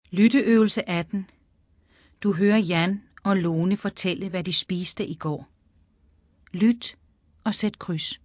Lytteøvelse 18. Du hører Jan og Lone fortælle, hvad de spiste i går. Lyt og sæt kryds.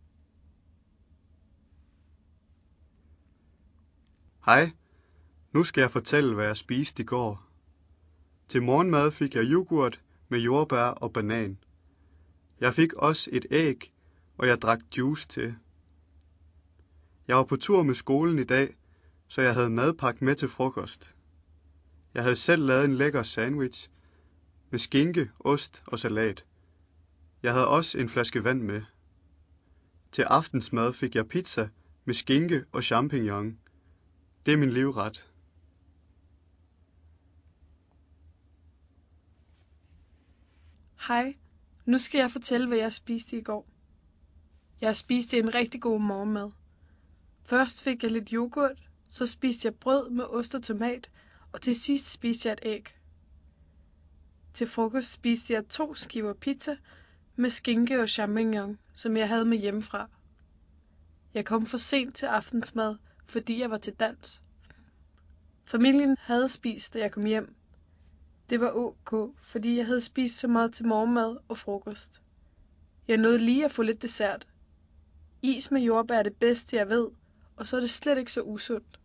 Hej, nu skal jeg fortælle, hvad jeg spiste i går. Til morgenmad fik jeg yoghurt med jordbær og banan. Jeg fik også et æg, og jeg drak juice til. Jeg var på tur med skolen i dag, så jeg havde madpakke med til frokost. Jeg havde selv lavet en lækker sandwich med skinke, ost og salat. Jeg havde også en flaske vand med. Til aftensmad fik jeg pizza med skinke og champignon. Det er min livret. Hej, nu skal jeg fortælle, hvad jeg spiste i går. Jeg spiste en rigtig god morgenmad. Først fik jeg lidt yoghurt, så spiste jeg brød med ost og tomat, og til sidst spiste jeg et æg. Til frokost spiste jeg 2 skiver pizza med skinke og champignon, som jeg havde med hjemmefra. Jeg kom for sent til aftensmad, fordi jeg var til dans. Familien havde spist, da jeg kom hjem. Det var ok, fordi jeg havde spist så meget til morgenmad og frokost. Jeg nåede lige at få lidt dessert. Is med jordbær er det bedste, jeg ved, og så er det slet ikke så usundt.